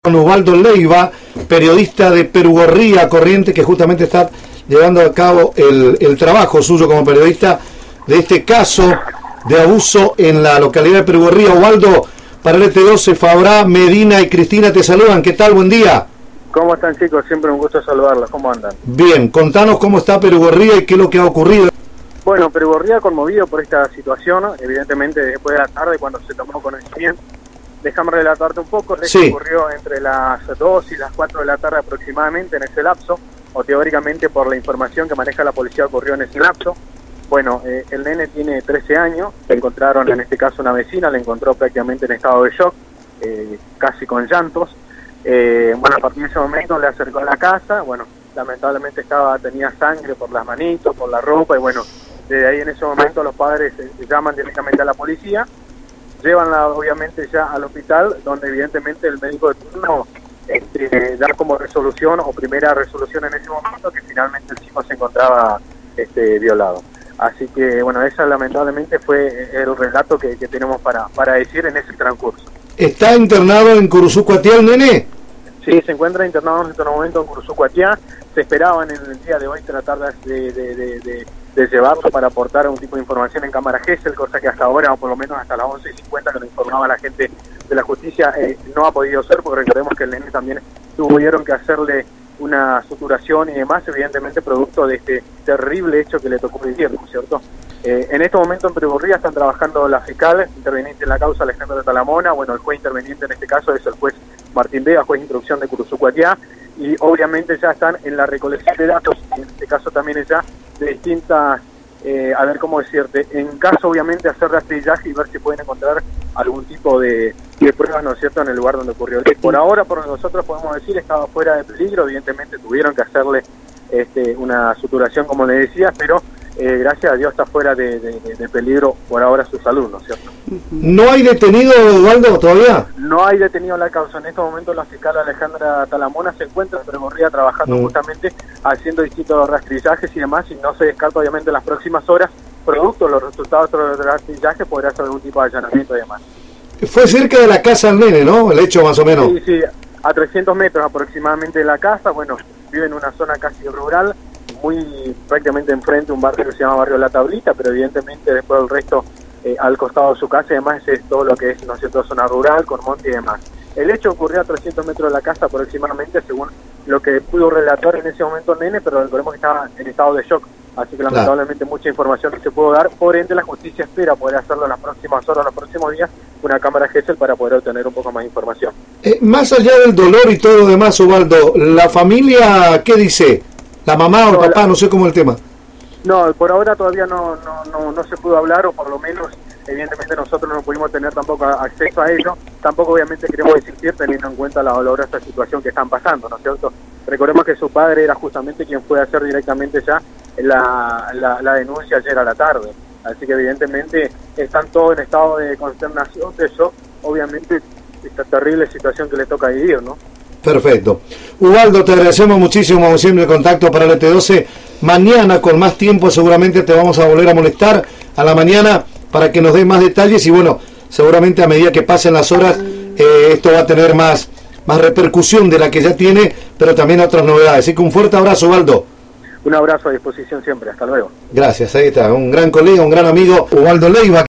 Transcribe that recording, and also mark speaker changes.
Speaker 1: Con Osvaldo Leiva, periodista de Perugorría, Corrientes, que justamente está llevando a cabo el trabajo suyo como periodista de este caso de abuso en la localidad de Perugorría. Osvaldo, para el ET12, Fabrá, Medina y Cristina te saludan. ¿Qué tal? Buen día.
Speaker 2: ¿Cómo están, chicos? Siempre un gusto saludarlos. ¿Cómo andan?
Speaker 1: Bien, contanos cómo está Perugorría y qué es lo que ha ocurrido.
Speaker 2: Bueno, Perugorría conmovido por esta situación, evidentemente después de la tarde cuando se tomó conocimiento. Déjame relatarte un poco. Esto ocurrió entre las 2 y las 4 de la tarde aproximadamente en ese lapso, o teóricamente por la información que maneja la policía ocurrió en ese lapso. Bueno, el nene tiene 13 años, le encontraron en este caso una vecina, le encontró prácticamente en estado de shock, casi con llantos. Bueno, a partir de ese momento le acercó a la casa, bueno, lamentablemente tenía sangre por las manitos, por la ropa, y bueno, desde ahí en ese momento los padres llaman directamente a la policía. Llévanla obviamente ya al hospital, donde evidentemente el médico de turno da como resolución o primera resolución en ese momento que finalmente el chico se encontraba violado. Así que bueno, esa lamentablemente fue el relato que tenemos para decir en ese transcurso.
Speaker 1: ¿Está internado en Curuzú-Cuatiá el nene?
Speaker 2: Sí, se encuentra internado en este momento en Curuzú-Cuatiá. Se esperaban en el día de hoy tratar de llevarlo para aportar un tipo de información en cámara Gesell, cosa que hasta ahora, o por lo menos hasta las 11:50 que nos informaba la gente de la justicia, no ha podido ser, porque recordemos que el nene también tuvieron que hacerle una suturación y demás, evidentemente producto de este terrible hecho que le tocó vivir, ¿no es cierto? En este momento en Perugorría están trabajando la fiscal interveniente en la causa, Alejandro de Talamona. Bueno, el juez interveniente en este caso es el juez Martín Vega, juez de instrucción de Curuzú-Cuatiá, y obviamente ya están en la recolección de datos, en este caso también es ya de distintas, a ver cómo decirte, en caso obviamente hacer rastrillaje y ver si pueden encontrar algún tipo de pruebas, ¿no es cierto?, en el lugar donde ocurrió. Por ahora, por lo que nosotros podemos decir, estaba fuera de peligro, evidentemente tuvieron que hacerle una suturación, como le decía, pero gracias a Dios está fuera de peligro por ahora su salud, ¿no es cierto?
Speaker 1: ¿No hay detenido, Osvaldo, todavía?
Speaker 2: No hay detenido la causa. En estos momentos la fiscal Alejandra Talamona se encuentra en Perugorría trabajando justamente haciendo distintos rastrillajes y demás, y no se descarta obviamente en las próximas horas, producto de los resultados de los rastrillajes, podrá hacer algún tipo de allanamiento y demás.
Speaker 1: Fue cerca de la casa del nene, ¿no? El hecho más o menos.
Speaker 2: Sí, a 300 metros aproximadamente de la casa. Bueno, vive en una zona casi rural, muy prácticamente enfrente de un barrio que se llama Barrio La Tablita, pero evidentemente después del resto al costado de su casa, y además es todo lo que es, ¿no es cierto?, zona rural, con monte y demás. El hecho ocurrió a 300 metros de la casa aproximadamente, según lo que pudo relatar en ese momento el nene, pero recordemos que estaba en estado de shock, así que lamentablemente mucha información no se pudo dar. Por ende, la justicia espera poder hacerlo en las próximas horas, los próximos días, una cámara Gesell para poder obtener un poco más de información. Más
Speaker 1: allá del dolor y todo lo demás, Osvaldo, ¿la familia qué dice? ¿La mamá o el papá? No sé cómo es el tema.
Speaker 2: No, por ahora todavía no se pudo hablar, o por lo menos evidentemente nosotros no pudimos tener tampoco acceso a ello. Tampoco obviamente queremos insistir teniendo en cuenta la dolorosa situación que están pasando, ¿no es cierto? Recordemos que su padre era justamente quien fue a hacer directamente ya la denuncia ayer a la tarde, así que evidentemente están todos en estado de consternación, de shock, obviamente esta terrible situación que le toca vivir, ¿no?
Speaker 1: Perfecto. Osvaldo, te agradecemos muchísimo, como siempre, el contacto para el ET12. Mañana, con más tiempo, seguramente te vamos a volver a molestar a la mañana para que nos des más detalles, y bueno, seguramente a medida que pasen las horas, esto va a tener más repercusión de la que ya tiene, pero también otras novedades. Así que un fuerte abrazo, Osvaldo.
Speaker 2: Un abrazo a disposición siempre. Hasta luego.
Speaker 1: Gracias, ahí está. Un gran colega, un gran amigo, Osvaldo Leiva.